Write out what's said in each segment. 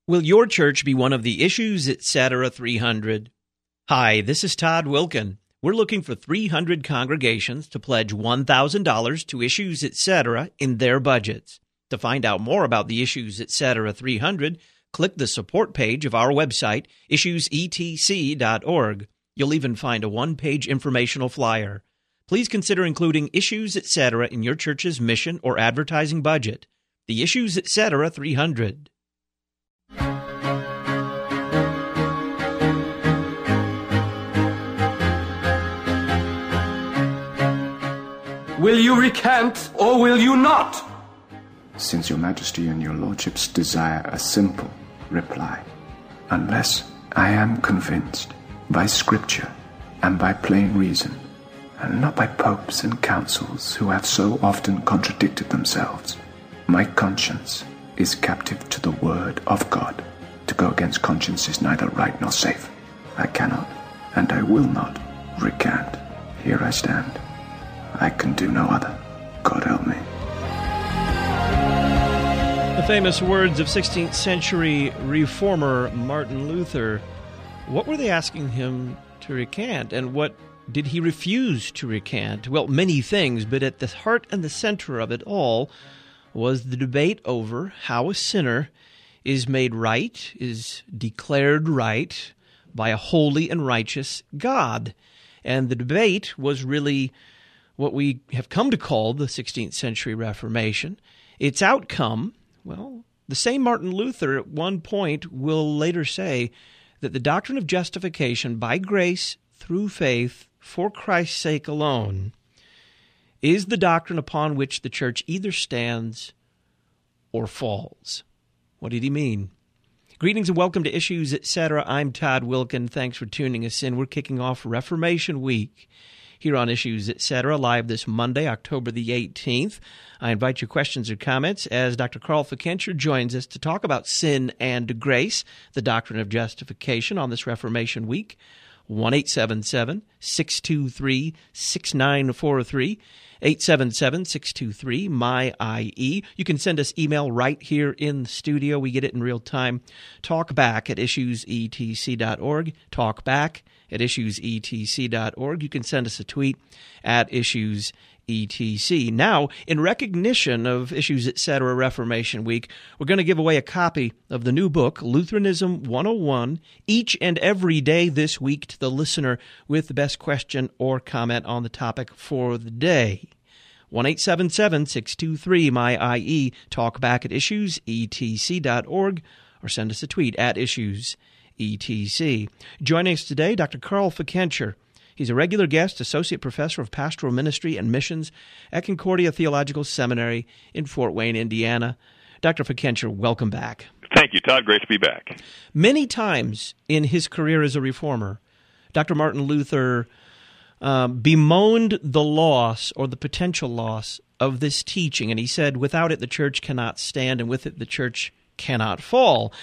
Will your church be one of the Issues Etc. 300? Hi, this is Todd Wilkin. We're looking for 300 congregations to pledge $1,000 to Issues Etc. in their budgets. To find out more about the Issues Etc. 300, click the support page of our website, issuesetc.org. You'll even find a one-page informational flyer. Please consider including Issues Etc. in your church's mission or advertising budget. The Issues Etc. 300. Will you recant, or will you not? Since your majesty and your lordships desire a simple reply, unless I am convinced by scripture and by plain reason, and not by popes and councils who have so often contradicted themselves, my conscience is captive to the word of God. To go against conscience is neither right nor safe. I cannot, and I will not, recant. Here I stand. I can do no other. God help me. The famous words of 16th century reformer Martin Luther. What were they asking him to recant, and what did he refuse to recant? Well, many things, but at the heart and the center of it all was the debate over how a sinner is made right, is declared right by a holy and righteous God. And the debate was really what we have come to call the 16th century Reformation. Its outcome, well, the same Martin Luther at one point will later say that the doctrine of justification by grace through faith for Christ's sake alone is the doctrine upon which the church either stands or falls. What did he mean? Greetings and welcome to Issues Etc. I'm Todd Wilkin. Thanks for tuning us in. We're kicking off Reformation Week here on Issues Etc., live this Monday, October the 18th. I invite your questions or comments as Dr. Carl Fickenscher joins us to talk about sin and grace, the doctrine of justification on this Reformation Week. 1-877-623-6943, 877-623-MY-IE. You can send us email right here in the studio. We get it in real time. Talkback@issuesetc.org. Talkback@issuesetc.org. You can send us a tweet at issuesetc. Now, in recognition of Issues Etc. Reformation Week, we're going to give away a copy of the new book, Lutheranism 101, each and every day this week to the listener with the best question or comment on the topic for the day. 1-877-623-MY-IE. Talk back at issuesetc.org or send us a tweet at issuesetc. Joining us today, Dr. Carl Fickenscher. He's a regular guest, associate professor of pastoral ministry and missions at Concordia Theological Seminary in Fort Wayne, Indiana. Dr. Fickenscher, welcome back. Thank you, Todd. Great to be back. Many times in his career as a reformer, Dr. Martin Luther bemoaned the loss or the potential loss of this teaching, and he said, without it the church cannot stand, and with it the church cannot fall.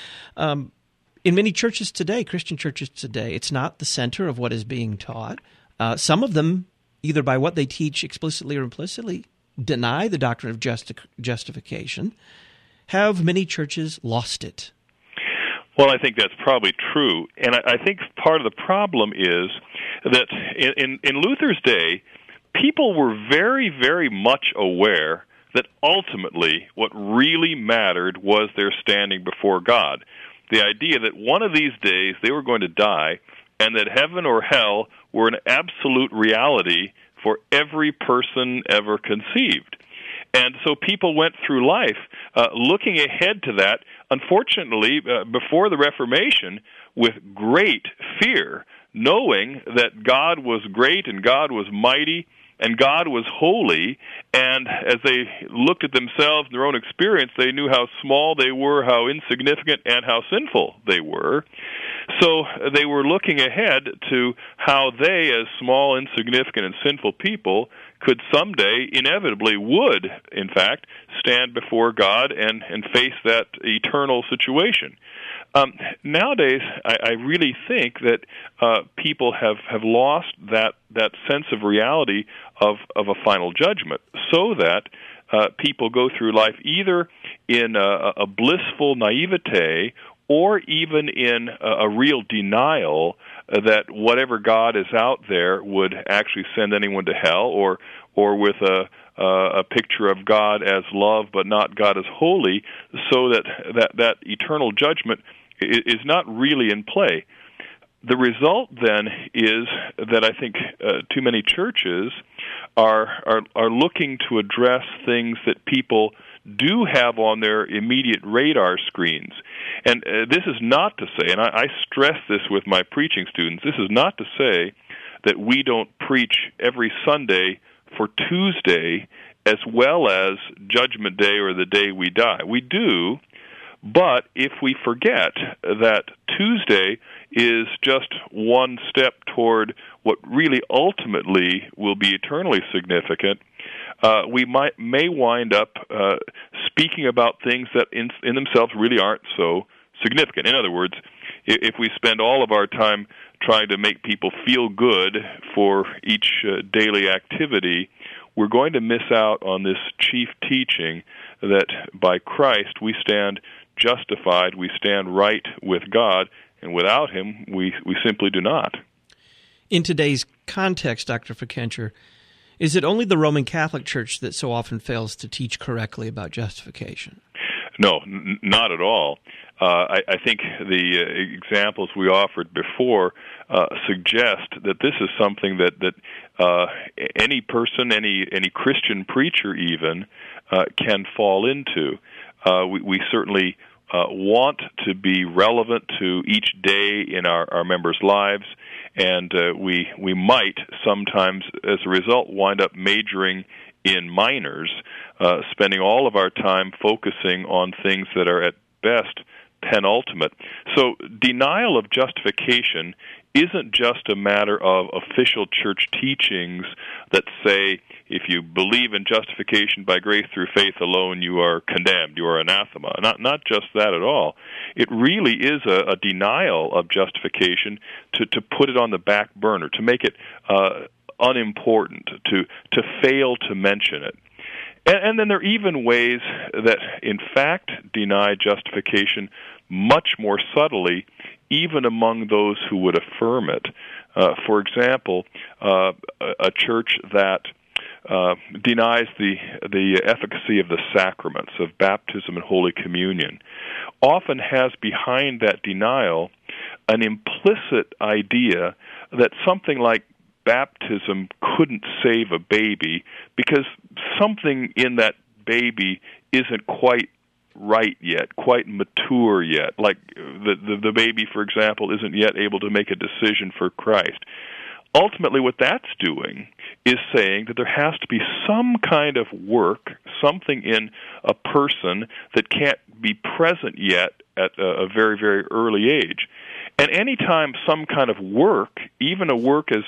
In many churches today, Christian churches today, it's not the center of what is being taught. Some of them, either by what they teach explicitly or implicitly, deny the doctrine of justification. Have many churches lost it? Well, I think that's probably true. And I think part of the problem is that in Luther's day, people were very, very much aware that ultimately what really mattered was their standing before God. The idea that one of these days they were going to die and that heaven or hell were an absolute reality for every person ever conceived. And so people went through life looking ahead to that, unfortunately, before the Reformation, with great fear, knowing that God was great and God was mighty and God was holy, and as they looked at themselves and their own experience, they knew how small they were, how insignificant, and how sinful they were. So they were looking ahead to how they, as small, insignificant, and sinful people, could someday, inevitably would, in fact, stand before God and face that eternal situation. Nowadays, I really think that people have lost that sense of reality of a final judgment, so that people go through life either in a blissful naivete or even in a real denial that whatever God is out there would actually send anyone to hell, or with a picture of God as love but not God as holy, so that eternal judgment is not really in play. The result then is that I think too many churches are looking to address things that people do have on their immediate radar screens. And this is not to say, and I stress this with my preaching students, this is not to say that we don't preach every Sunday for Tuesday as well as Judgment Day or the day we die. We do, but if we forget that Tuesday is just one step toward what really ultimately will be eternally significant, we may wind up speaking about things that in themselves really aren't so significant. In other words, if we spend all of our time trying to make people feel good for each daily activity, we're going to miss out on this chief teaching that by Christ we stand justified, we stand right with God, and without Him we simply do not. In today's context, Dr. Fickenscher, is it only the Roman Catholic Church that so often fails to teach correctly about justification? No, not at all. I think the examples we offered before suggest that this is something that any person, any Christian preacher even, can fall into. We certainly want to be relevant to each day in our members' lives, and we might sometimes, as a result, wind up majoring in minors, spending all of our time focusing on things that are at best penultimate. So denial of justification isn't just a matter of official church teachings that say, if you believe in justification by grace through faith alone, you are condemned, you are anathema. Not just that at all. It really is a denial of justification to put it on the back burner, to make it unimportant, to fail to mention it. And then there are even ways that, in fact, deny justification much more subtly, even among those who would affirm it. For example, a church that denies the efficacy of the sacraments of baptism and Holy Communion often has behind that denial an implicit idea that something like baptism couldn't save a baby because something in that baby isn't quite right yet, quite mature yet. Like the baby, for example, isn't yet able to make a decision for Christ. Ultimately, what that's doing is saying that there has to be some kind of work, something in a person that can't be present yet at a very, very early age. And any time some kind of work, even a work as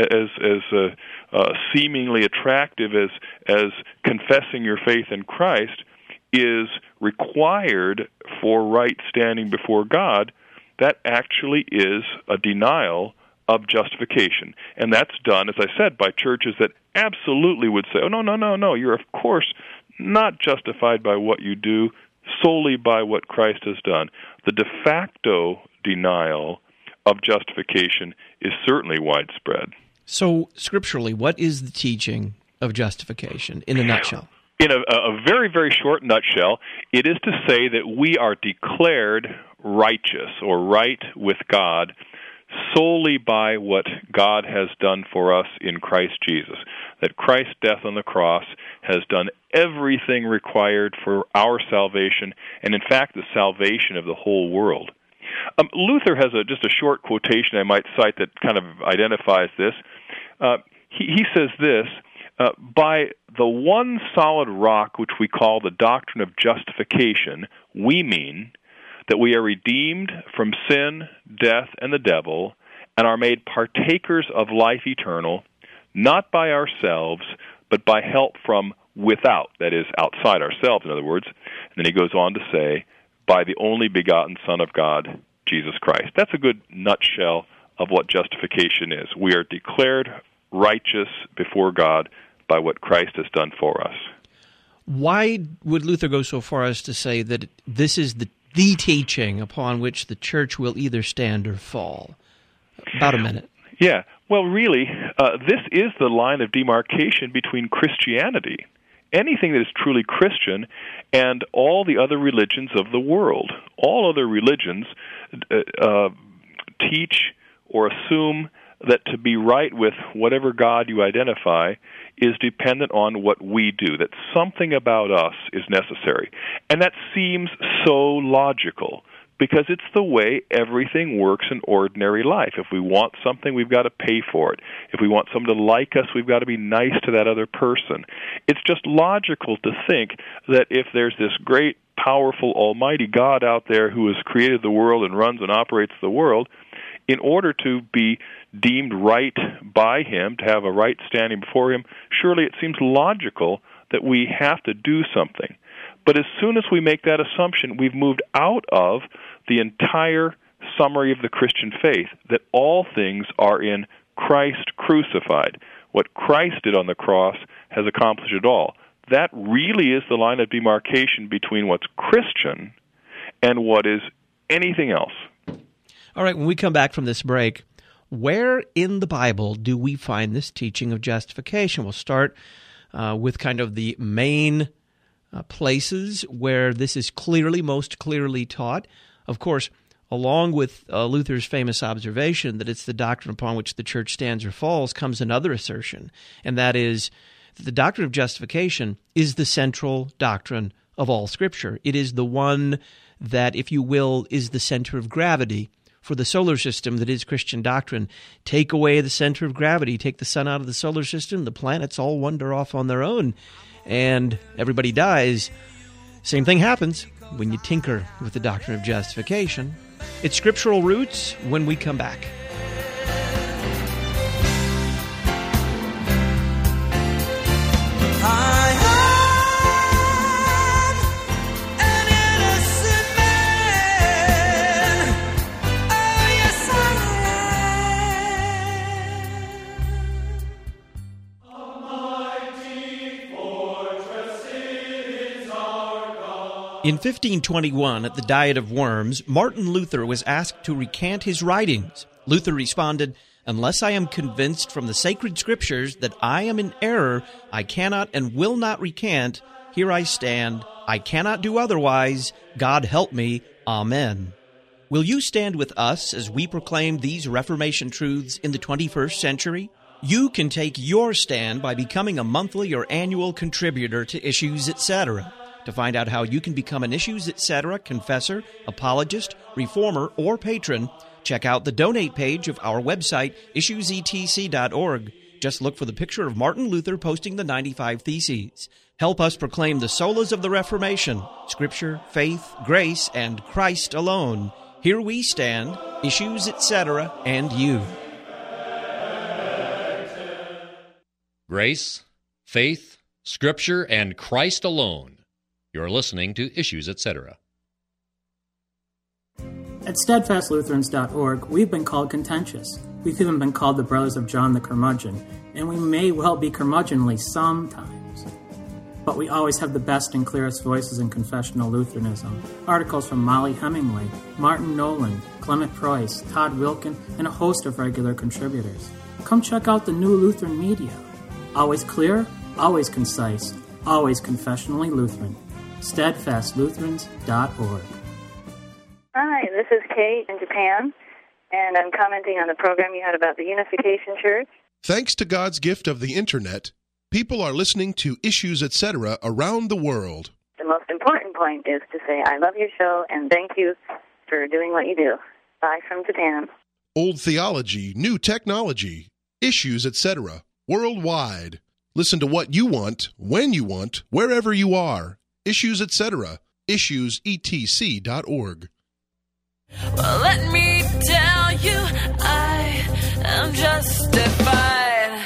seemingly attractive as confessing your faith in Christ, is required for right standing before God, that actually is a denial of justification. And that's done, as I said, by churches that absolutely would say, oh, no, you're of course not justified by what you do, solely by what Christ has done. The de facto denial of justification is certainly widespread. So, scripturally, what is the teaching of justification in a nutshell? In a very, very short nutshell, it is to say that we are declared righteous or right with God solely by what God has done for us in Christ Jesus. That Christ's death on the cross has done everything required for our salvation, and in fact the salvation of the whole world. Luther has just a short quotation I might cite that kind of identifies this. He says this, by the one solid rock which we call the doctrine of justification, we mean that we are redeemed from sin, death, and the devil, and are made partakers of life eternal, not by ourselves, but by help from without, that is, outside ourselves, in other words. And then he goes on to say, by the only begotten Son of God, Jesus Christ. That's a good nutshell of what justification is. We are declared righteous before God by what Christ has done for us. Why would Luther go so far as to say that this is the teaching upon which the church will either stand or fall? About a minute. Yeah. Well, really, this is the line of demarcation between Christianity, anything that is truly Christian, and all the other religions of the world. All other religions teach or assume that to be right with whatever God you identify is dependent on what we do, that something about us is necessary. And that seems so logical, because it's the way everything works in ordinary life. If we want something, we've got to pay for it. If we want someone to like us, we've got to be nice to that other person. It's just logical to think that if there's this great, powerful, almighty God out there who has created the world and runs and operates the world, in order to be deemed right by Him, to have a right standing before Him, surely it seems logical that we have to do something. But as soon as we make that assumption, we've moved out of the entire summary of the Christian faith, that all things are in Christ crucified. What Christ did on the cross has accomplished it all. That really is the line of demarcation between what's Christian and what is anything else. All right, when we come back from this break, where in the Bible do we find this teaching of justification? We'll start with kind of the main places where this is most clearly taught. Of course, along with Luther's famous observation that it's the doctrine upon which the church stands or falls, comes another assertion, and that is that the doctrine of justification is the central doctrine of all Scripture. It is the one that, if you will, is the center of gravity for the solar system that is Christian doctrine. Take away the center of gravity, take the sun out of the solar system, the planets all wander off on their own, and everybody dies. Same thing happens when you tinker with the doctrine of justification. Its scriptural roots when we come back. In 1521, at the Diet of Worms, Martin Luther was asked to recant his writings. Luther responded, "Unless I am convinced from the sacred scriptures that I am in error, I cannot and will not recant. Here I stand. I cannot do otherwise. God help me. Amen." Will you stand with us as we proclaim these Reformation truths in the 21st century? You can take your stand by becoming a monthly or annual contributor to Issues Etc. To find out how you can become an Issues Etc. confessor, apologist, reformer, or patron, check out the donate page of our website, issuesetc.org. Just look for the picture of Martin Luther posting the 95 Theses. Help us proclaim the solas of the Reformation, Scripture, faith, grace, and Christ alone. Here we stand, Issues Etc., and you. Grace, faith, Scripture, and Christ alone. You're listening to Issues Etc. At SteadfastLutherans.org, we've been called contentious. We've even been called the Brothers of John the Curmudgeon, and we may well be curmudgeonly sometimes. But we always have the best and clearest voices in confessional Lutheranism. Articles from Molly Hemingway, Martin Nolan, Clement Preuss, Todd Wilkin, and a host of regular contributors. Come check out the new Lutheran media. Always clear, always concise, always confessionally Lutheran. SteadfastLutherans.org. Hi, this is Kate in Japan, and I'm commenting on the program you had about the Unification Church. Thanks to God's gift of the Internet, people are listening to Issues Etc. around the world. The most important point is to say, I love your show, and thank you for doing what you do. Bye from Japan. Old theology, new technology, Issues Etc. worldwide. Listen to what you want, when you want, wherever you are. Issues Etc. issuesetc.org. Well, let me tell you, I am justified.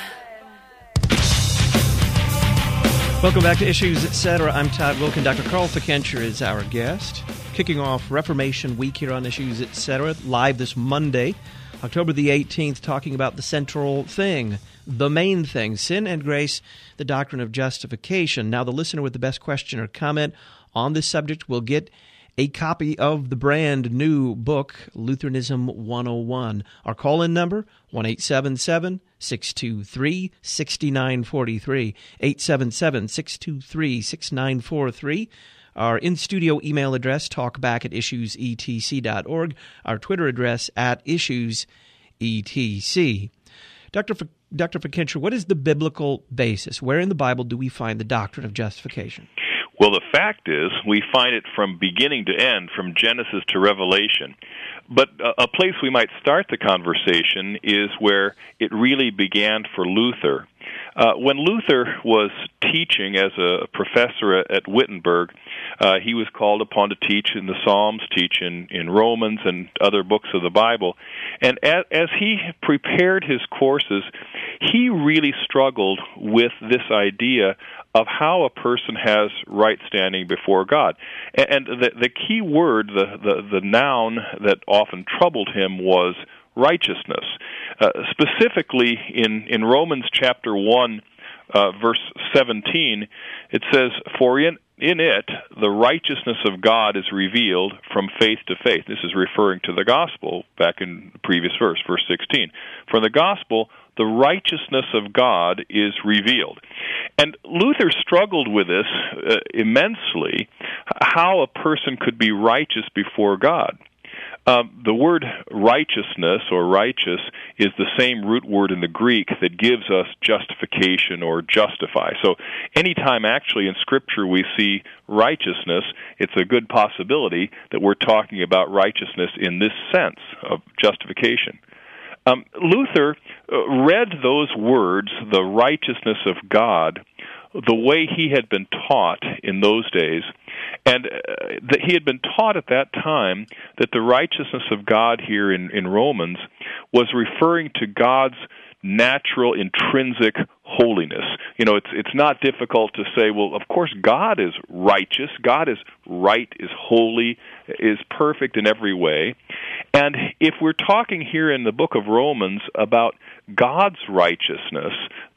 Welcome back to Issues Etc. I'm Todd Wilkin. Dr. Carl Fickenscher is our guest. Kicking off Reformation Week here on Issues Etc. live this Monday, October the 18th, talking about the central thing, the main thing, sin and grace, the doctrine of justification. Now, the listener with the best question or comment on this subject will get a copy of the brand new book, Lutheranism 101. Our call-in number, 1-877-623-6943, 877-623-6943. Our in-studio email address, talkback@issuesetc.org. Our Twitter address, @issuesetc. Dr. Fickenstra, what is the biblical basis? Where in the Bible do we find the doctrine of justification? Well, the fact is, we find it from beginning to end, from Genesis to Revelation. But a place we might start the conversation is where it really began for Luther. When Luther was teaching as a professor at Wittenberg, he was called upon to teach in the Psalms, teach in Romans and other books of the Bible. And as he prepared his courses, he really struggled with this idea of how a person has right standing before God. And the key word, the noun that often troubled him was righteousness. Specifically in Romans chapter 1, verse 17, it says, "For in it the righteousness of God is revealed from faith to faith." This is referring to the gospel back in the previous verse, verse 16. "For the gospel, the righteousness of God is revealed." And Luther struggled with this immensely, how a person could be righteous before God. The word righteousness or righteous is the same root word in the Greek that gives us justification or justify. So anytime actually in Scripture we see righteousness, it's a good possibility that we're talking about righteousness in this sense of justification. Luther read those words, the righteousness of God, the way he had been taught in those days, and that he had been taught at that time that the righteousness of God here in Romans was referring to God's natural, intrinsic holiness. You know, it's not difficult to say, well, of course God is righteous, God is right, is holy, is perfect in every way. And if we're talking here in the book of Romans about God's righteousness,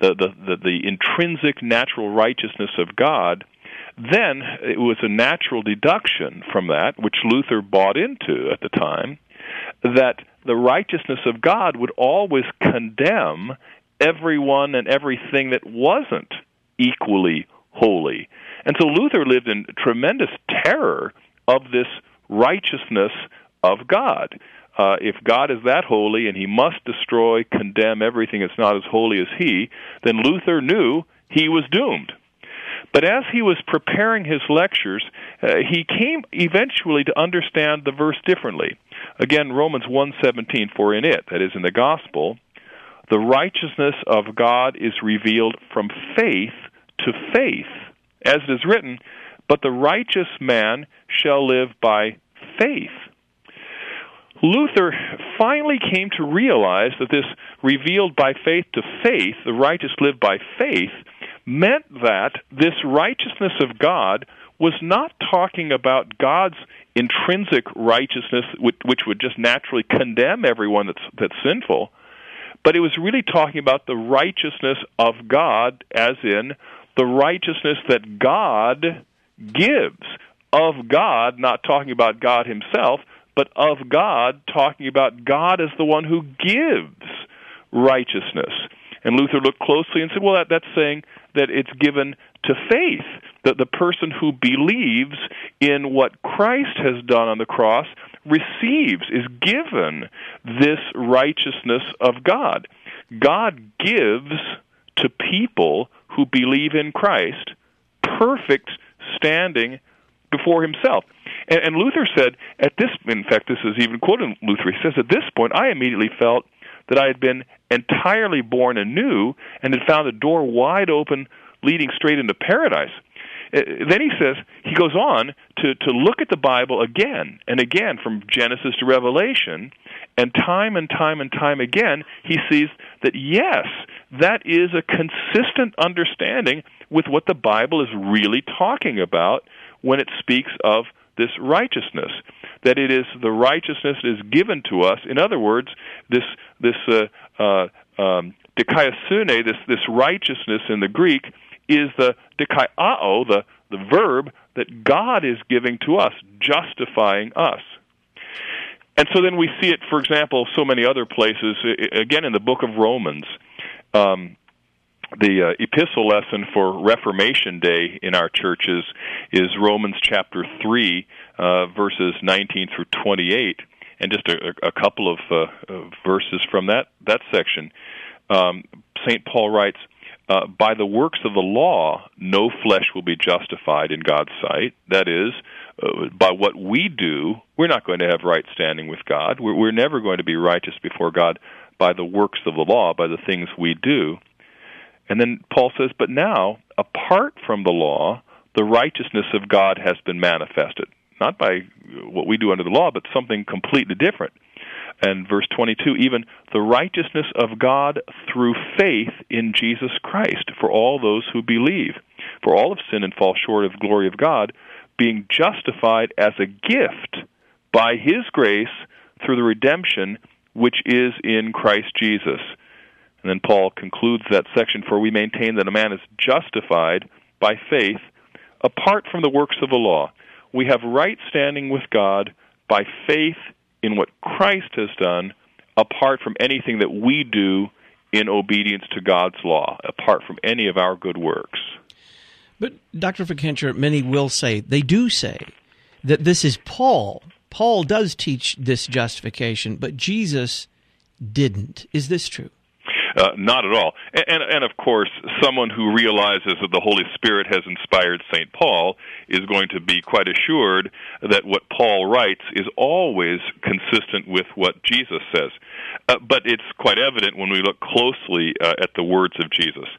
the intrinsic natural righteousness of God, then it was a natural deduction from that, which Luther bought into at the time, that the righteousness of God would always condemn everyone and everything that wasn't equally holy. And so Luther lived in tremendous terror of this righteousness of God. If God is that holy and he must destroy, condemn everything that's not as holy as he, then Luther knew he was doomed. But as he was preparing his lectures, he came eventually to understand the verse differently. Again, Romans 1:17, "For in it," that is in the gospel, "the righteousness of God is revealed from faith to faith, as it is written, but the righteous man shall live by faith." Luther finally came to realize that this revealed by faith to faith, the righteous live by faith, meant that this righteousness of God was not talking about God's intrinsic righteousness, which would just naturally condemn everyone that's sinful, but it was really talking about the righteousness of God, as in the righteousness that God gives. Of God, not talking about God himself, but of God, talking about God as the one who gives righteousness. And Luther looked closely and said, well, that's saying that it's given to faith, that the person who believes in what Christ has done on the cross receives, is given this righteousness of God. God gives to people who believe in Christ perfect standing before himself. And Luther said, in fact, this is even quoted in Luther, he says, at this point, I immediately felt that I had been entirely born anew and had found a door wide open leading straight into paradise. Then he goes on to look at the Bible again and again from Genesis to Revelation, and time again, he sees that, yes, that is a consistent understanding with what the Bible is really talking about when it speaks of this righteousness, that it is the righteousness that is given to us. In other words, this dikaiosune, this righteousness in the Greek, is the dikaiao, the verb that God is giving to us, justifying us. And so then we see it, for example, so many other places. Again, in the book of Romans, the epistle lesson for Reformation Day in our churches is Romans chapter 3, verses 19 through 28. And just a couple of verses from that section. St. Paul writes, by the works of the law, no flesh will be justified in God's sight. That is, by what we do, we're not going to have right standing with God. We're never going to be righteous before God by the works of the law, by the things we do. And then Paul says, but now, apart from the law, the righteousness of God has been manifested. Not by what we do under the law, but something completely different. And verse 22, even the righteousness of God through faith in Jesus Christ for all those who believe. For all have sinned and fall short of the glory of God, being justified as a gift by His grace through the redemption which is in Christ Jesus. And then Paul concludes that section, for we maintain that a man is justified by faith apart from the works of the law. We have right standing with God by faith in what Christ has done, apart from anything that we do in obedience to God's law, apart from any of our good works. But, Dr. Fickenscher, many will say, they do say, that this is Paul. Paul does teach this justification, but Jesus didn't. Is this true? Not at all. And of course, someone who realizes that the Holy Spirit has inspired St. Paul is going to be quite assured that what Paul writes is always consistent with what Jesus says. But it's quite evident when we look closely at the words of Jesus.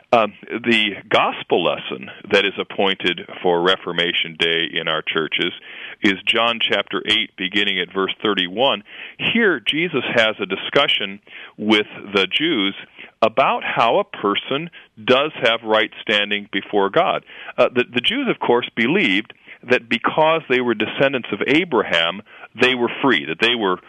The gospel lesson that is appointed for Reformation Day in our churches is John chapter 8, beginning at verse 31. Here, Jesus has a discussion with the Jews about how a person does have right standing before God. The Jews, of course, believed that because they were descendants of Abraham, they were free, that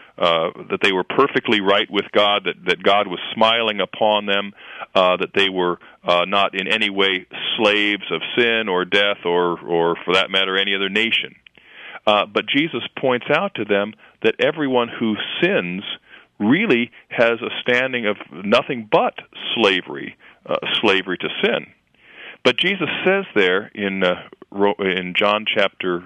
they were perfectly right with God, that God was smiling upon them, that they were not in any way slaves of sin or death or for that matter, any other nation. But Jesus points out to them that everyone who sins really has a standing of nothing but slavery to sin. But Jesus says there in John chapter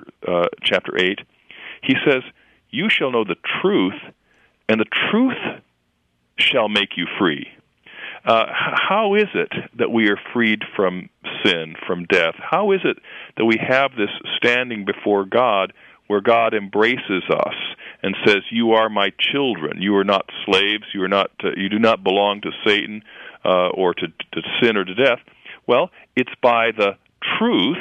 8, he says, "You shall know the truth, and the truth shall make you free." How is it that we are freed from sin, from death? How is it that we have this standing before God where God embraces us and says, "You are my children. You are not slaves. You do not belong to Satan or to sin or to death"? Well, it's by the truth.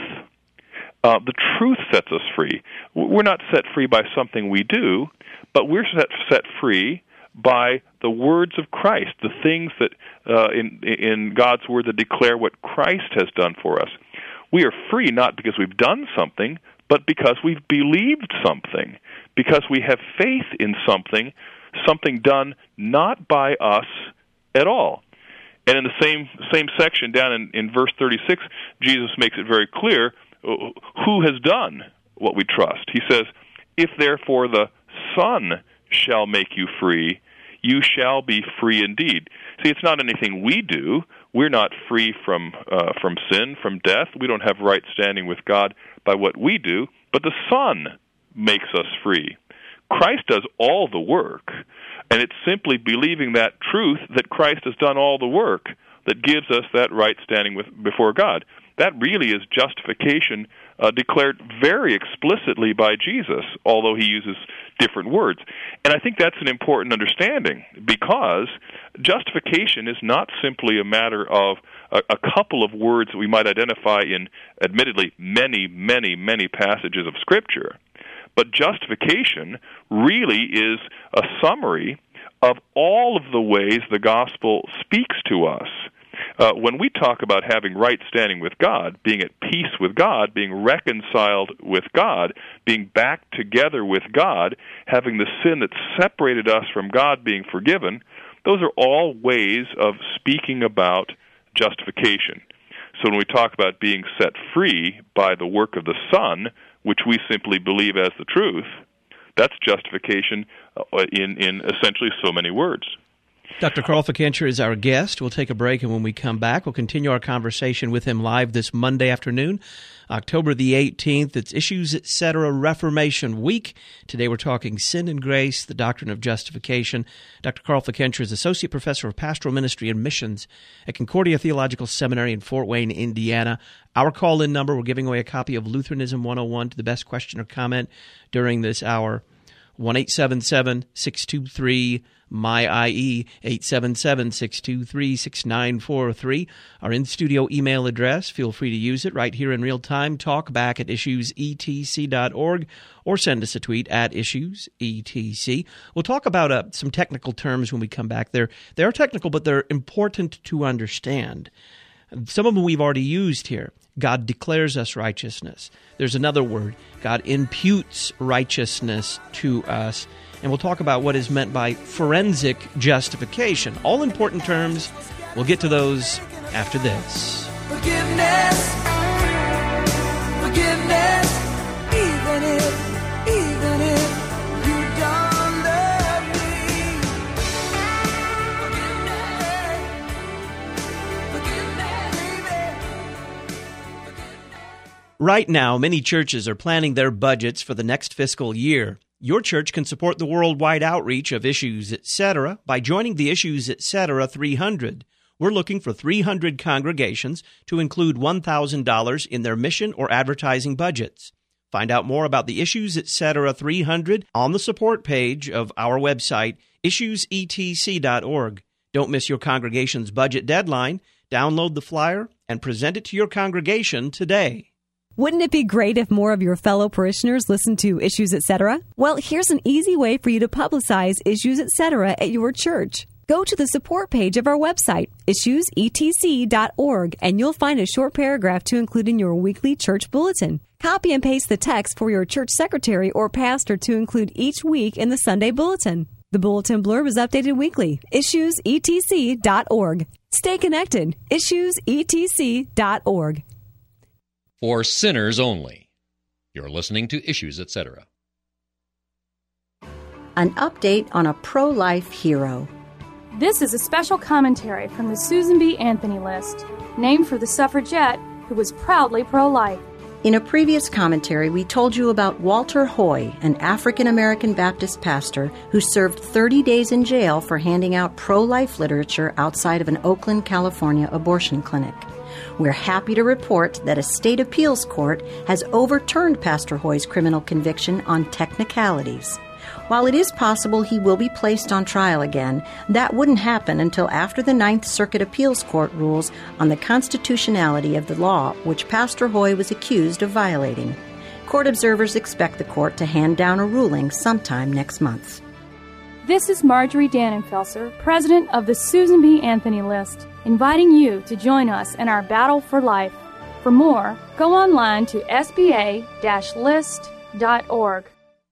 The truth sets us free. We're not set free by something we do, but we're set free by the words of Christ, the things that in God's Word that declare what Christ has done for us. We are free not because we've done something, but because we've believed something, because we have faith in something done not by us at all. And in the same section down in verse 36, Jesus makes it very clear who has done what we trust. He says, "If therefore the Son shall make you free, you shall be free indeed." See, it's not anything we do. We're not free from sin, from death. We don't have right standing with God by what we do, but the Son makes us free. Christ does all the work, and it's simply believing that truth that Christ has done all the work that gives us that right standing before God. That really is justification declared very explicitly by Jesus, although he uses different words. And I think that's an important understanding, because justification is not simply a matter of a couple of words that we might identify in, admittedly, many, many, many passages of Scripture. But justification really is a summary of all of the ways the gospel speaks to us. When we talk about having right standing with God, being at peace with God, being reconciled with God, being back together with God, having the sin that separated us from God being forgiven, those are all ways of speaking about justification. So when we talk about being set free by the work of the Son, which we simply believe as the truth, that's justification in essentially so many words. Dr. Carl Fickenscher is our guest. We'll take a break, and when we come back, we'll continue our conversation with him live this Monday afternoon, October the 18th. It's Issues Etc. Reformation Week. Today we're talking sin and grace, the doctrine of justification. Dr. Carl Fickenscher is Associate Professor of Pastoral Ministry and Missions at Concordia Theological Seminary in Fort Wayne, Indiana. Our call-in number, we're giving away a copy of Lutheranism 101 to the best question or comment during this hour, 1-877-623-MY-IE, 877-623-6943. Our in-studio email address, feel free to use it right here in real time. Talk back at issuesetc.org or send us a tweet at issuesetc. We'll talk about some technical terms when we come back. They are technical, but they're important to understand. Some of them we've already used here. God declares us righteousness. There's another word. God imputes righteousness to us. And we'll talk about what is meant by forensic justification. All important terms. We'll get to those after this. Forgiveness, even if you don't love me. Right now, many churches are planning their budgets for the next fiscal year. Your church can support the worldwide outreach of Issues Etc. by joining the Issues Etc. 300. We're looking for 300 congregations to include $1,000 in their mission or advertising budgets. Find out more about the Issues Etc. 300 on the support page of our website, issuesetc.org. Don't miss your congregation's budget deadline. Download the flyer and present it to your congregation today. Wouldn't it be great if more of your fellow parishioners listened to Issues Etc.? Well, here's an easy way for you to publicize Issues Etc. at your church. Go to the support page of our website, issuesetc.org, and you'll find a short paragraph to include in your weekly church bulletin. Copy and paste the text for your church secretary or pastor to include each week in the Sunday bulletin. The bulletin blurb is updated weekly. issuesetc.org. Stay connected. issuesetc.org. For sinners only. You're listening to Issues Etc. An update on a pro-life hero. This is a special commentary from the Susan B. Anthony list, named for the suffragette who was proudly pro-life. In a previous commentary, we told you about Walter Hoy, an African-American Baptist pastor who served 30 days in jail for handing out pro-life literature outside of an Oakland, California abortion clinic. We're happy to report that a state appeals court has overturned Pastor Hoy's criminal conviction on technicalities. While it is possible he will be placed on trial again, that wouldn't happen until after the Ninth Circuit Appeals Court rules on the constitutionality of the law which Pastor Hoy was accused of violating. Court observers expect the court to hand down a ruling sometime next month. This is Marjorie Dannenfelser, president of the Susan B. Anthony list, inviting you to join us in our battle for life. For more, go online to sba-list.org.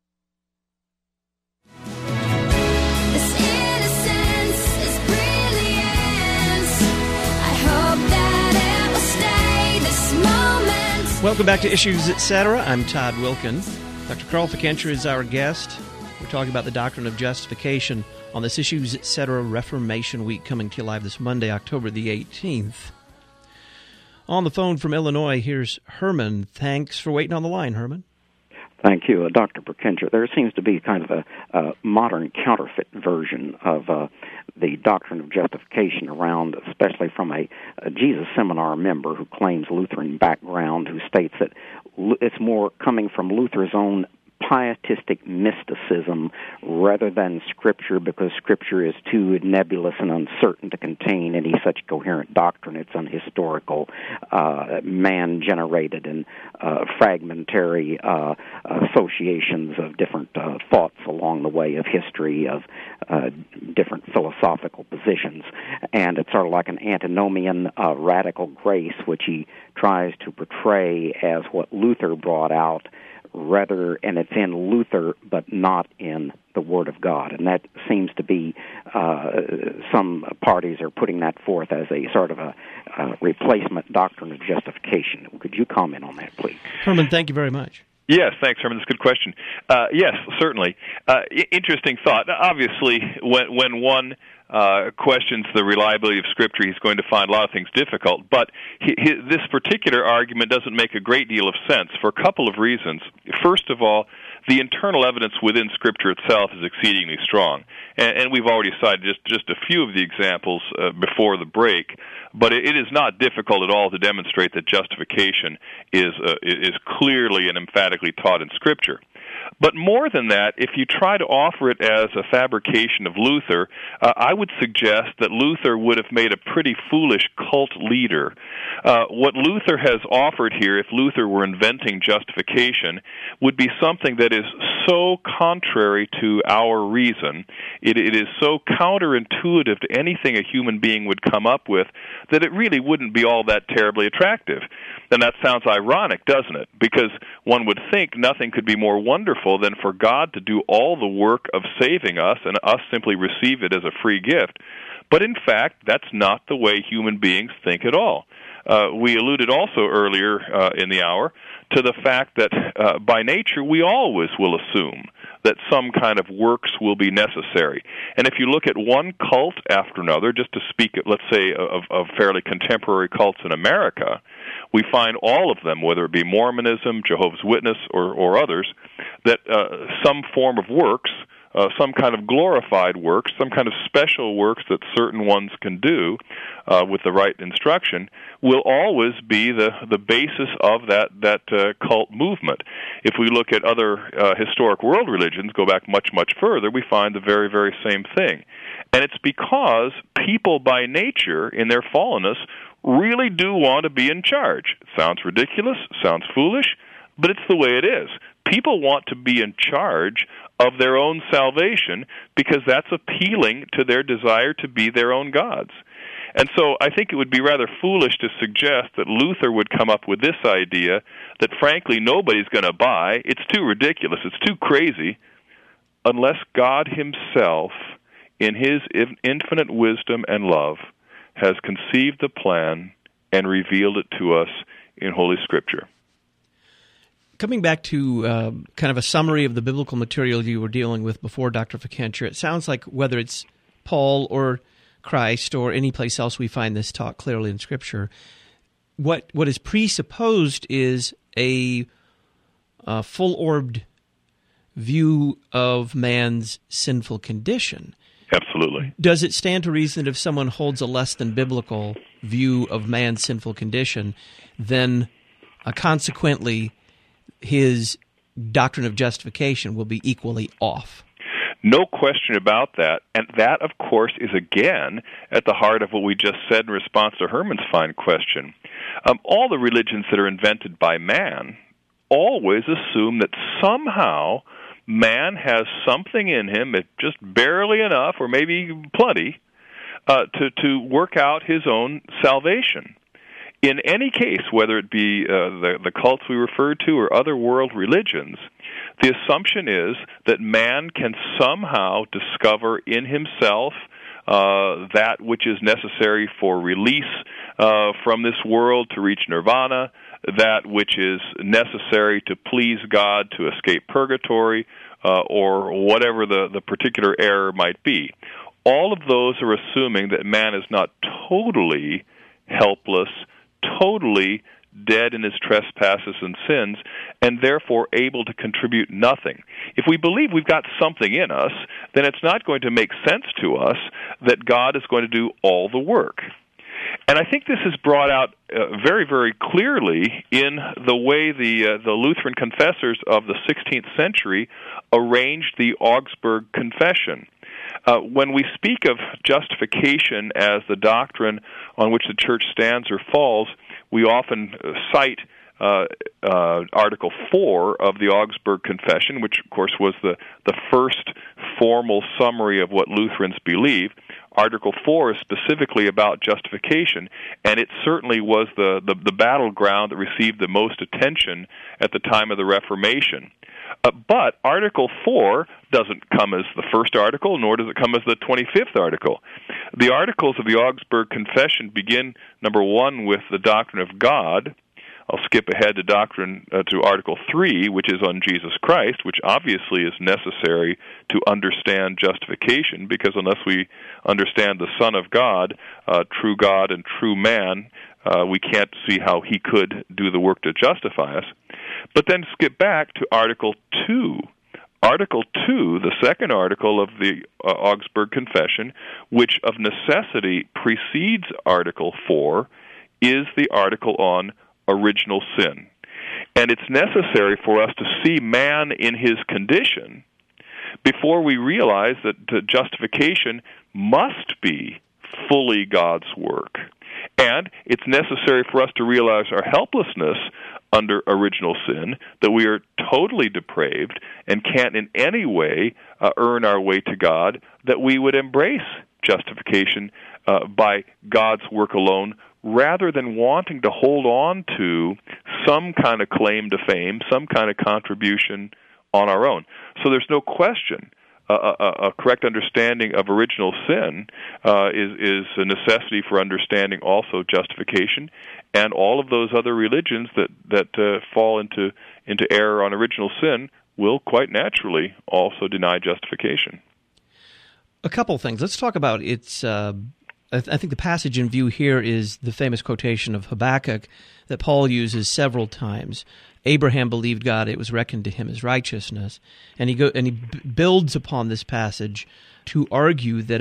Welcome back to Issues Etc. I'm Todd Wilkin. Dr. Carl Fickenscher is our guest. We're talking about the doctrine of justification on this Issues Etc. Reformation Week, coming to you live this Monday, October the 18th. On the phone from Illinois, here's Herman. Thanks for waiting on the line, Herman. Thank you, Dr. Fickenscher. There seems to be kind of a modern counterfeit version of the doctrine of justification around, especially from a Jesus Seminar member who claims Lutheran background, who states that it's more coming from Luther's own pietistic mysticism rather than Scripture, because Scripture is too nebulous and uncertain to contain any such coherent doctrine. It's unhistorical, man-generated, and fragmentary associations of different thoughts along the way of history, of different philosophical positions. And it's sort of like an antinomian radical grace, which he tries to portray as what Luther brought out, and it's in Luther, but not in the Word of God. And that seems to be, some parties are putting that forth as a sort of a replacement doctrine of justification. Could you comment on that, please? Herman, thank you very much. Yes, thanks, Herman. That's a good question. Yes, certainly. Interesting thought. Obviously, when one questions the reliability of Scripture, he's going to find a lot of things difficult. But this particular argument doesn't make a great deal of sense for a couple of reasons. First of all, the internal evidence within Scripture itself is exceedingly strong. And we've already cited just a few of the examples before the break. But it is not difficult at all to demonstrate that justification is clearly and emphatically taught in Scripture. But more than that, if you try to offer it as a fabrication of Luther, I would suggest that Luther would have made a pretty foolish cult leader. What Luther has offered here, if Luther were inventing justification, would be something that is so contrary to our reason, it is so counterintuitive to anything a human being would come up with, that it really wouldn't be all that terribly attractive. And that sounds ironic, doesn't it? Because one would think nothing could be more wonderful than for God to do all the work of saving us and us simply receive it as a free gift. But in fact, that's not the way human beings think at all. We alluded also earlier in the hour to the fact that by nature we always will assume that some kind of works will be necessary. And if you look at one cult after another, just to speak, let's say, of fairly contemporary cults in America, we find all of them, whether it be Mormonism, Jehovah's Witness, or others, that some form of works, some kind of glorified works, some kind of special works that certain ones can do with the right instruction, will always be the basis of that cult movement. If we look at other historic world religions, go back much, much further, we find the very, very same thing. And it's because people by nature, in their fallenness, really do want to be in charge. It sounds ridiculous, sounds foolish, but it's the way it is. People want to be in charge of their own salvation because that's appealing to their desire to be their own gods. And so I think it would be rather foolish to suggest that Luther would come up with this idea that, frankly, nobody's going to buy. It's too ridiculous. It's too crazy, unless God himself, in his infinite wisdom and love, has conceived the plan and revealed it to us in Holy Scripture. Coming back to kind of a summary of the biblical material you were dealing with before, Dr. Fikentra, it sounds like whether it's Paul or Christ or any place else we find this taught clearly in Scripture, what is presupposed is a full-orbed view of man's sinful condition. Absolutely. Does it stand to reason that if someone holds a less than biblical view of man's sinful condition, then consequently his doctrine of justification will be equally off? No question about that. And that, of course, is again at the heart of what we just said in response to Herman's fine question. All the religions that are invented by man always assume that somehow man has something in him, just barely enough, or maybe plenty, to work out his own salvation. In any case, whether it be the cults we referred to or other world religions, the assumption is that man can somehow discover in himself that which is necessary for release from this world to reach nirvana, that which is necessary to please God to escape purgatory, or whatever the particular error might be. All of those are assuming that man is not totally helpless, totally dead in his trespasses and sins, and therefore able to contribute nothing. If we believe we've got something in us, then it's not going to make sense to us that God is going to do all the work. And I think this is brought out very, very clearly in the way the Lutheran confessors of the 16th century arranged the Augsburg Confession. When we speak of justification as the doctrine on which the Church stands or falls, we often cite Article 4 of the Augsburg Confession, which, of course, was the first formal summary of what Lutherans believe. Article 4 is specifically about justification, and it certainly was the battleground that received the most attention at the time of the Reformation. But Article 4 doesn't come as the first article, nor does it come as the 25th article. The articles of the Augsburg Confession begin, number 1, with the doctrine of God. I'll skip ahead to Article 3, which is on Jesus Christ, which obviously is necessary to understand justification, because unless we understand the Son of God and true man, we can't see how he could do the work to justify us. But then skip back to Article 2. Article 2, the second article of the Augsburg Confession, which of necessity precedes Article 4, is the article on original sin. And it's necessary for us to see man in his condition before we realize that justification must be fully God's work. And it's necessary for us to realize our helplessness under original sin, that we are totally depraved and can't in any way earn our way to God, that we would embrace justification by God's work alone, rather than wanting to hold on to some kind of claim to fame, some kind of contribution on our own. So there's no question a correct understanding of original sin is a necessity for understanding also justification, and all of those other religions that fall into error on original sin will quite naturally also deny justification. A couple things. Let's talk about its... I think the passage in view here is the famous quotation of Habakkuk that Paul uses several times. Abraham believed God; it was reckoned to him as righteousness. And he builds upon this passage to argue that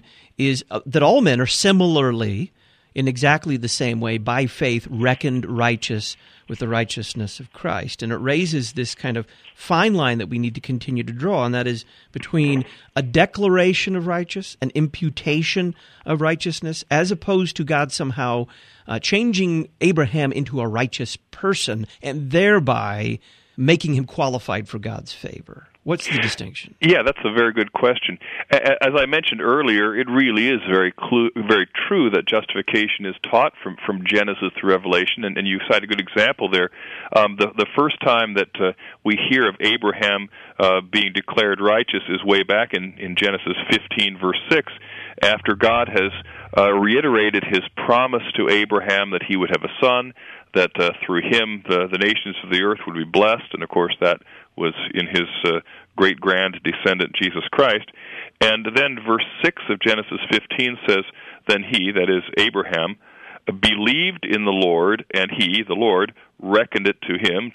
that all men are similarly, in exactly the same way, by faith, reckoned righteous with the righteousness of Christ. And it raises this kind of fine line that we need to continue to draw, and that is between a declaration of righteousness, an imputation of righteousness, as opposed to God somehow changing Abraham into a righteous person and thereby making him qualified for God's favor. What's the distinction? Yeah, that's a very good question. As I mentioned earlier, it really is very true that justification is taught from Genesis through Revelation, and you cite a good example there. The first time that we hear of Abraham being declared righteous is way back in Genesis 15, verse 6, after God has reiterated his promise to Abraham that he would have a son, that through him the nations of the earth would be blessed, and of course that was in his great-grand descendant, Jesus Christ. And then verse 6 of Genesis 15 says, then he, that is Abraham, believed in the Lord, and he, the Lord, reckoned it to him,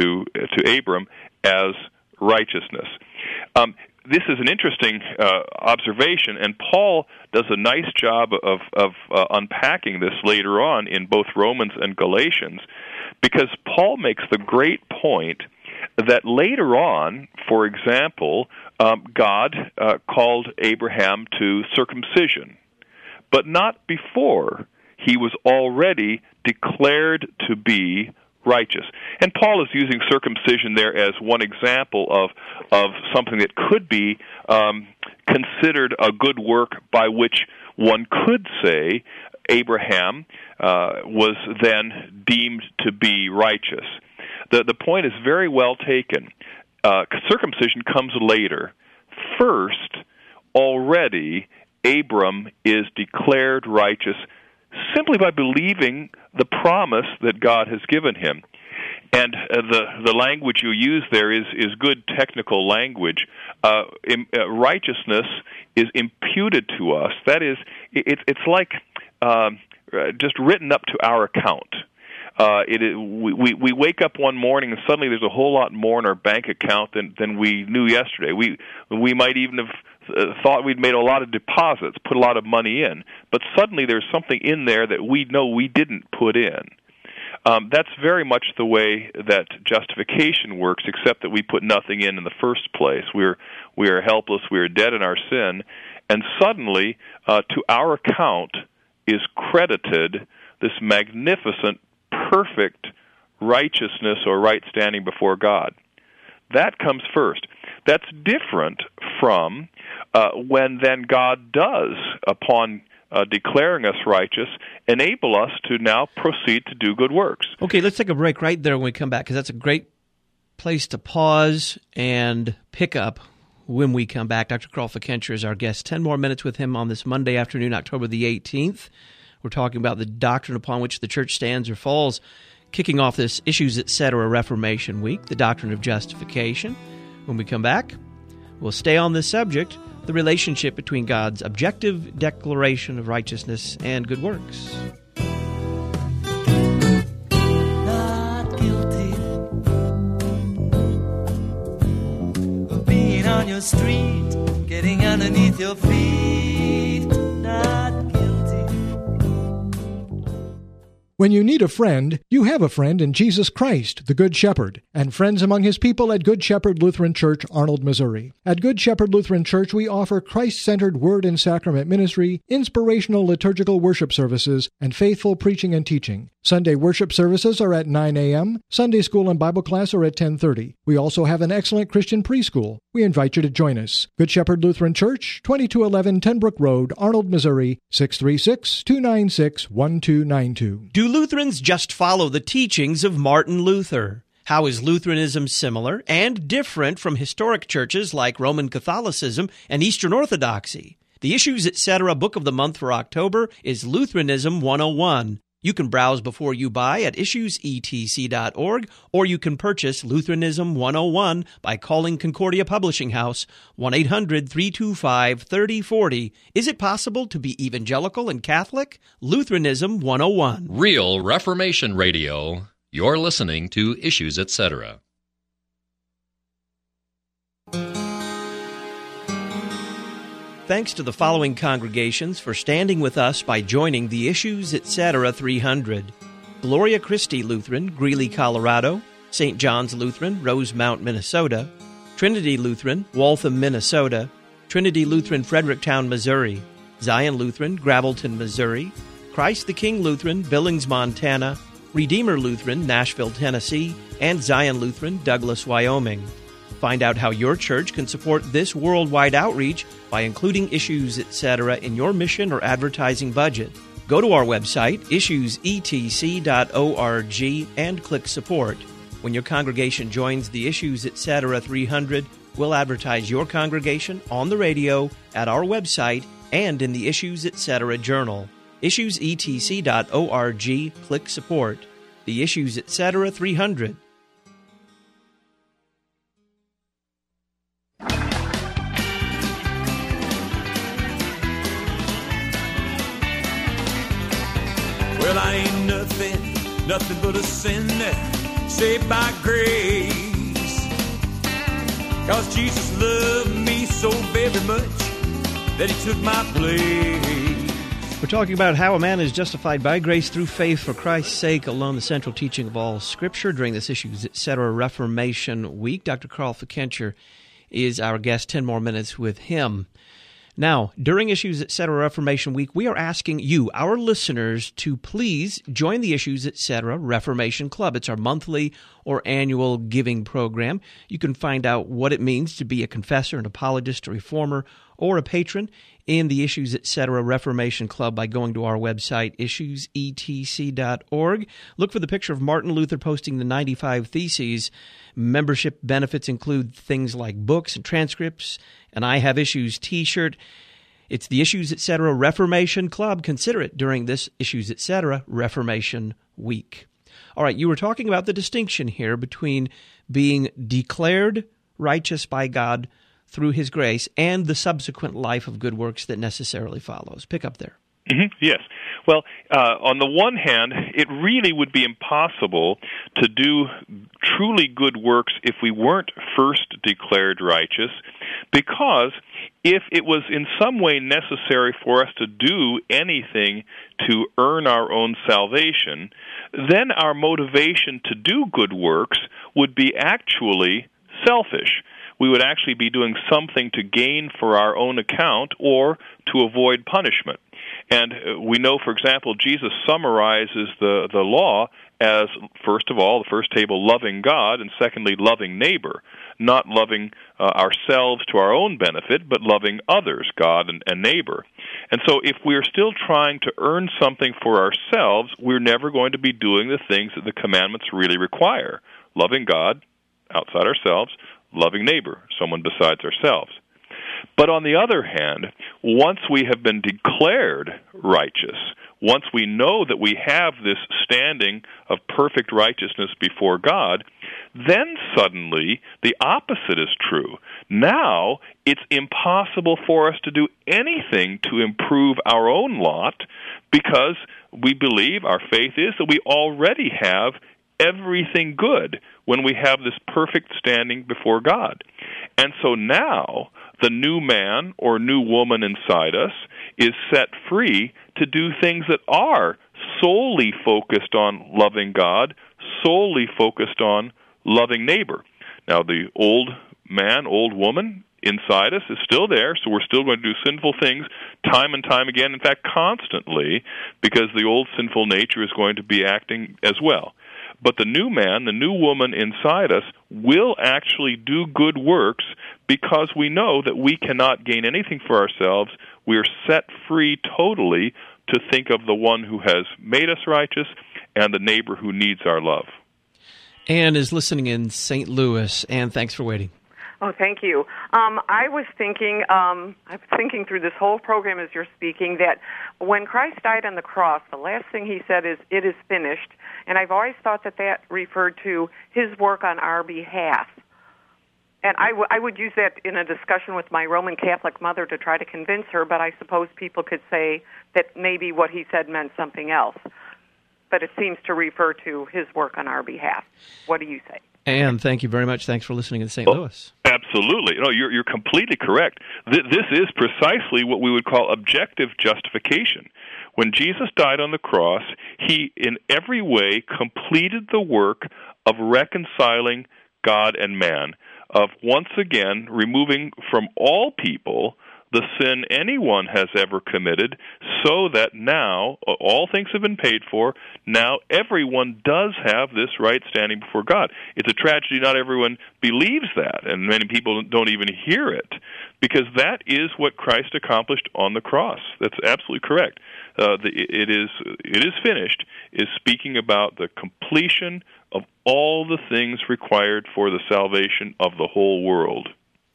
to Abram, as righteousness. This is an interesting observation, and Paul does a nice job of unpacking this later on in both Romans and Galatians, because Paul makes the great point that later on, for example, God called Abraham to circumcision, but not before he was already declared to be righteous. And Paul is using circumcision there as one example of something that could be considered a good work by which one could say Abraham was then deemed to be righteous. The point is very well taken. Circumcision comes later. First, already Abram is declared righteous simply by believing the promise that God has given him. And the language you use there is good technical language. Righteousness is imputed to us. That is, it's like just written up to our account. We wake up one morning and suddenly there's a whole lot more in our bank account than we knew yesterday. We might even have thought we'd made a lot of deposits, put a lot of money in, but suddenly there's something in there that we know we didn't put in. That's very much the way that justification works, except that we put nothing in the first place. We are helpless, we are dead in our sin, and suddenly to our account is credited this magnificent, perfect righteousness or right standing before God. That comes first. That's different from when then God does, upon declaring us righteous, enable us to now proceed to do good works. Okay, let's take a break right there when we come back, because that's a great place to pause and pick up when we come back. Dr. Carl Fickenscher is our guest. 10 more minutes with him on this Monday afternoon, October the 18th. We're talking about the doctrine upon which the church stands or falls, kicking off this Issues Etc. Reformation Week, the doctrine of justification. When we come back, we'll stay on this subject, the relationship between God's objective declaration of righteousness and good works. Not guilty of being on your street, getting underneath your feet. Not guilty. When you need a friend, you have a friend in Jesus Christ, the Good Shepherd, and friends among his people at Good Shepherd Lutheran Church, Arnold, Missouri. At Good Shepherd Lutheran Church, we offer Christ-centered word and sacrament ministry, inspirational liturgical worship services, and faithful preaching and teaching. Sunday worship services are at 9 a.m., Sunday school and Bible class are at 10:30. We also have an excellent Christian preschool. We invite you to join us. Good Shepherd Lutheran Church, 2211 Tenbrook Road, Arnold, Missouri, 636-296-1292. Do Lutherans just follow the teachings of Martin Luther? How is Lutheranism similar and different from historic churches like Roman Catholicism and Eastern Orthodoxy? The Issues Etc. Book of the Month for October is Lutheranism 101. You can browse before you buy at issuesetc.org, or you can purchase Lutheranism 101 by calling Concordia Publishing House, 1-800-325-3040. Is it possible to be evangelical and Catholic? Lutheranism 101. Real Reformation Radio. You're listening to Issues Etc. Thanks to the following congregations for standing with us by joining the Issues Etc. 300. Gloria Christi Lutheran, Greeley, Colorado. St. John's Lutheran, Rosemount, Minnesota. Trinity Lutheran, Waltham, Minnesota. Trinity Lutheran, Fredericktown, Missouri. Zion Lutheran, Gravelton, Missouri. Christ the King Lutheran, Billings, Montana. Redeemer Lutheran, Nashville, Tennessee. And Zion Lutheran, Douglas, Wyoming. Find out how your church can support this worldwide outreach by including Issues Etc. in your mission or advertising budget. Go to our website, issuesetc.org, and click Support. When your congregation joins the Issues Etc. 300, we'll advertise your congregation on the radio, at our website, and in the Issues Etc. Journal. issuesetc.org, click Support. The Issues Etc. 300. Well, I ain't nothing but a sinner, saved by grace. 'Cause Jesus loved me so very much that he took my place. We're talking about how a man is justified by grace through faith for Christ's sake alone, the central teaching of all Scripture during this Issues Etc. Reformation Week. Dr. Carl Fickenscher is our guest. 10 more minutes with him. Now, during Issues Etc. Reformation Week, we are asking you, our listeners, to please join the Issues Etc. Reformation Club. It's our monthly or annual giving program. You can find out what it means to be a confessor, an apologist, a reformer, or a patron in the Issues Etc. Reformation Club by going to our website, issuesetc.org. Look for the picture of Martin Luther posting the 95 Theses. Membership benefits include things like books and transcripts, an I Have Issues t-shirt. It's the Issues Etc. Reformation Club. Consider it during this Issues Etc. Reformation Week. All right, you were talking about the distinction here between being declared righteous by God through His grace and the subsequent life of good works that necessarily follows. Pick up there. Mm-hmm. Yes. Well, on the one hand, it really would be impossible to do truly good works if we weren't first declared righteous, because if it was in some way necessary for us to do anything to earn our own salvation, then our motivation to do good works would be actually selfish. We would actually be doing something to gain for our own account or to avoid punishment. And we know, for example, Jesus summarizes the law as, first of all, the first table, loving God, and secondly, loving neighbor, not loving ourselves to our own benefit, but loving others, God and neighbor. And so if we're still trying to earn something for ourselves, we're never going to be doing the things that the commandments really require, loving God outside ourselves, loving neighbor, someone besides ourselves. But on the other hand, once we have been declared righteous, once we know that we have this standing of perfect righteousness before God, then suddenly the opposite is true. Now it's impossible for us to do anything to improve our own lot, because we believe, our faith is, that we already have everything good when we have this perfect standing before God. And so now the new man or new woman inside us is set free to do things that are solely focused on loving God, solely focused on loving neighbor. Now, the old man, old woman inside us is still there, so we're still going to do sinful things time and time again, in fact, constantly, because the old sinful nature is going to be acting as well. But the new man, the new woman inside us, will actually do good works because we know that we cannot gain anything for ourselves. We are set free totally to think of the one who has made us righteous and the neighbor who needs our love. Anne is listening in St. Louis. Anne, thanks for waiting. Oh, thank you. I was thinking through this whole program as you're speaking, that when Christ died on the cross, the last thing he said is, "It is finished." And I've always thought that referred to his work on our behalf. And I would use that in a discussion with my Roman Catholic mother to try to convince her, but I suppose people could say that maybe what he said meant something else. But it seems to refer to his work on our behalf. What do you say? Anne, thank you very much. Thanks for listening in St. Louis. Absolutely. No, you're completely correct. This is precisely what we would call objective justification. When Jesus died on the cross, he in every way completed the work of reconciling God and man, of once again removing from all people the sin anyone has ever committed, so that now all things have been paid for. Now everyone does have this right standing before God. It's a tragedy not everyone believes that, and many people don't even hear it, because that is what Christ accomplished on the cross. That's absolutely correct. It is finished is speaking about the completion of all the things required for the salvation of the whole world.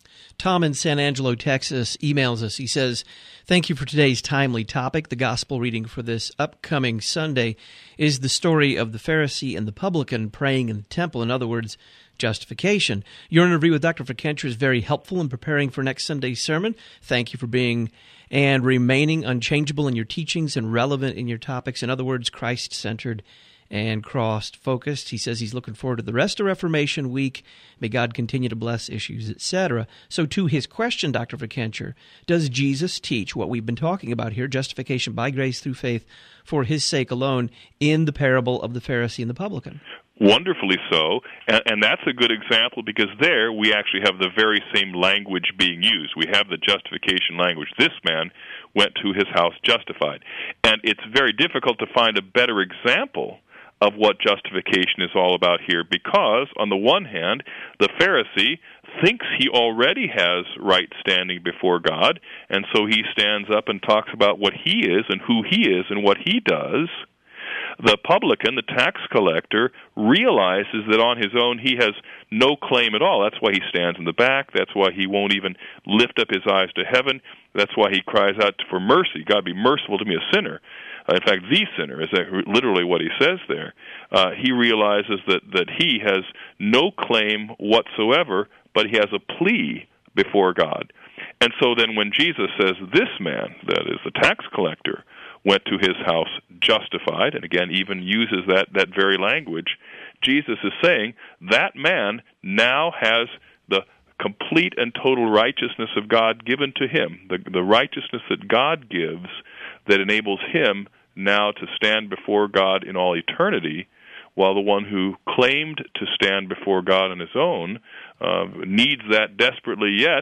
Tom in San Angelo, Texas, emails us. He says, "Thank you for today's timely topic. The gospel reading for this upcoming Sunday is the story of the Pharisee and the publican praying in the temple. In other words, justification. Your interview with Dr. Verkencher is very helpful in preparing for next Sunday's sermon. Thank you for being and remaining unchangeable in your teachings and relevant in your topics. In other words, Christ-centered and cross-focused." He says he's looking forward to the rest of Reformation Week. May God continue to bless issues, etc. So to his question, Dr. Verkencher, does Jesus teach what we've been talking about here, justification by grace through faith for his sake alone, in the parable of the Pharisee and the publican? Wonderfully so, and that's a good example, because there we actually have the very same language being used. We have the justification language. This man went to his house justified. And it's very difficult to find a better example of what justification is all about here, because on the one hand, the Pharisee thinks he already has right standing before God, and so he stands up and talks about what he is and who he is and what he does. The publican, the tax collector, realizes that on his own he has no claim at all. That's why he stands in the back. That's why he won't even lift up his eyes to heaven. That's why he cries out for mercy. God, be merciful to me, a sinner. In fact, the sinner is literally what he says there. He realizes that he has no claim whatsoever, but he has a plea before God. And so then when Jesus says this man, that is the tax collector, went to his house justified, and again even uses that very language, Jesus is saying that man now has the complete and total righteousness of God given to him, the righteousness that God gives that enables him now to stand before God in all eternity, while the one who claimed to stand before God on his own needs that desperately yet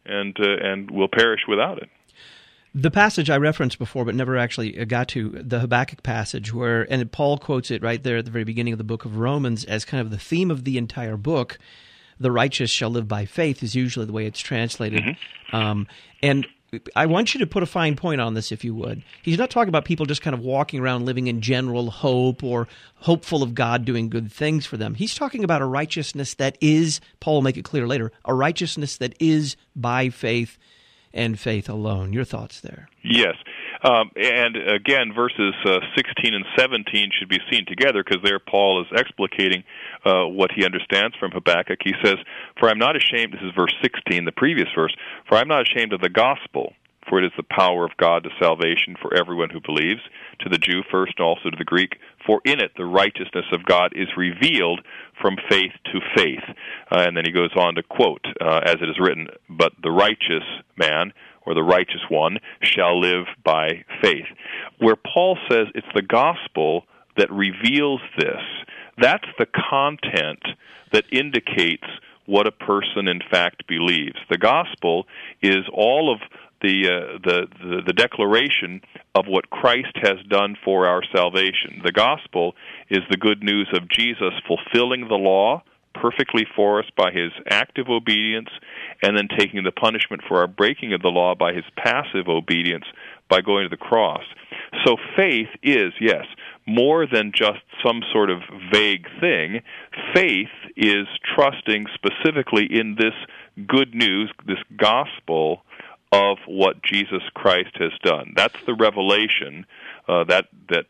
and will perish without it. The passage I referenced before but never actually got to, the Habakkuk passage, and Paul quotes it right there at the very beginning of the book of Romans as kind of the theme of the entire book. The righteous shall live by faith is usually the way it's translated. Mm-hmm. And I want you to put a fine point on this, if you would. He's not talking about people just kind of walking around living in general hope or hopeful of God doing good things for them. He's talking about a righteousness that is, Paul will make it clear later, a righteousness that is by faith and faith alone. Your thoughts there? Yes. And again, verses 16 and 17 should be seen together, because there Paul is explicating what he understands from Habakkuk. He says, "For I'm not ashamed," this is verse 16, the previous verse, "for I'm not ashamed of the gospel, for it is the power of God to salvation for everyone who believes, to the Jew first and also to the Greek. For in it the righteousness of God is revealed from faith to faith." And then he goes on to quote, as it is written, "But the righteous man," or the righteous one, "shall live by faith." Where Paul says it's the gospel that reveals this, that's the content that indicates what a person in fact believes. The gospel is all of the declaration of what Christ has done for our salvation. The gospel is the good news of Jesus fulfilling the law perfectly for us by his active obedience, and then taking the punishment for our breaking of the law by his passive obedience by going to the cross. So faith is, yes, more than just some sort of vague thing. Faith is trusting specifically in this good news, this gospel of what Jesus Christ has done. That's the revelation that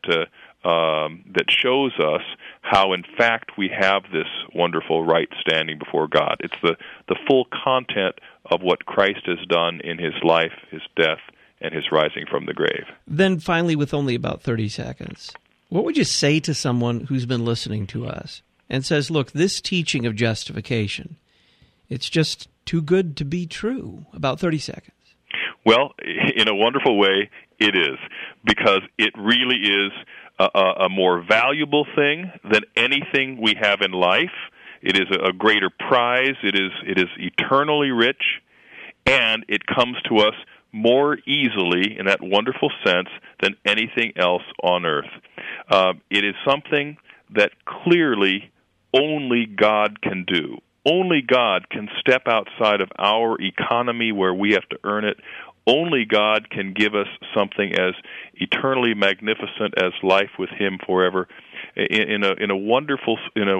shows us how, in fact, we have this wonderful right standing before God. It's the full content of what Christ has done in his life, his death, and his rising from the grave. Then finally, with only about 30 seconds, what would you say to someone who's been listening to us and says, look, this teaching of justification, it's just too good to be true? About 30 seconds. Well, in a wonderful way, it is, because it really is a more valuable thing than anything we have in life. It is a greater prize. It is eternally rich, and it comes to us more easily, in that wonderful sense, than anything else on earth. It is something that clearly only God can do. Only God can step outside of our economy where we have to earn it. Only God can give us something as eternally magnificent as life with him forever. In a wonderful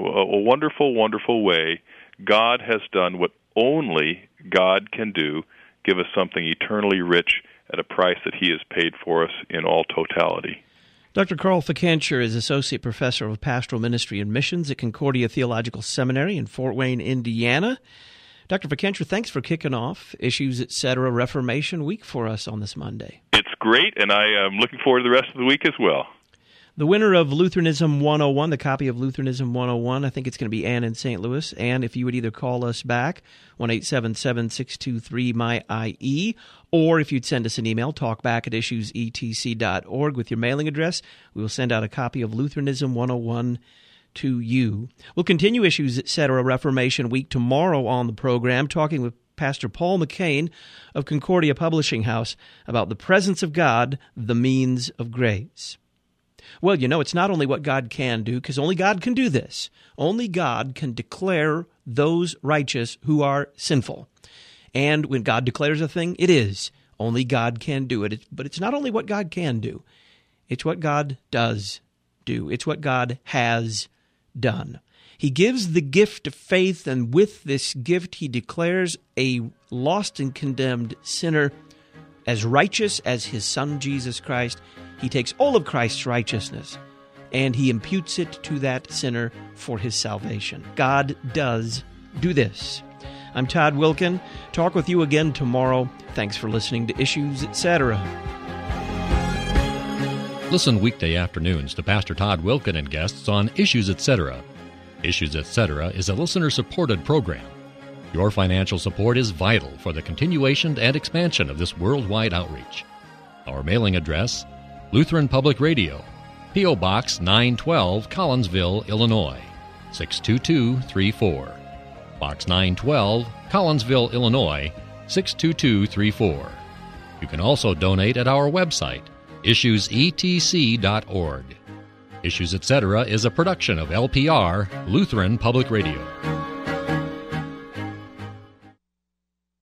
way, God has done what only God can do, give us something eternally rich at a price that he has paid for us in all totality. Dr. Carl Ficancher is Associate Professor of Pastoral Ministry and Missions at Concordia Theological Seminary in Fort Wayne, Indiana. Dr. Ficancher, thanks for kicking off Issues, Etc. Reformation Week for us on this Monday. It's great, and I am looking forward to the rest of the week as well. The winner of Lutheranism 101, the copy of Lutheranism 101, I think it's going to be Ann in St. Louis. And if you would either call us back, 1-877-623-MY-IE, or if you'd send us an email, talkback@issuesetc.org with your mailing address, we will send out a copy of Lutheranism 101 to you. We'll continue Issues, Etc. Reformation Week tomorrow on the program, talking with Pastor Paul McCain of Concordia Publishing House about the presence of God, the means of grace. Well, you know, it's not only what God can do, because only God can do this. Only God can declare those righteous who are sinful. And when God declares a thing, it is. Only God can do it. But it's not only what God can do. It's what God does do. It's what God has done. He gives the gift of faith, and with this gift, he declares a lost and condemned sinner as righteous as his Son, Jesus Christ. He takes all of Christ's righteousness, and he imputes it to that sinner for his salvation. God does do this. I'm Todd Wilkin. Talk with you again tomorrow. Thanks for listening to Issues, Etc. Listen weekday afternoons to Pastor Todd Wilkin and guests on Issues, Etc. Issues, Etc. is a listener-supported program. Your financial support is vital for the continuation and expansion of this worldwide outreach. Our mailing address, Lutheran Public Radio, P.O. Box 912, Collinsville, Illinois, 62234. Box 912, Collinsville, Illinois, 62234. You can also donate at our website, issuesetc.org. Issues, Etc. is a production of LPR, Lutheran Public Radio.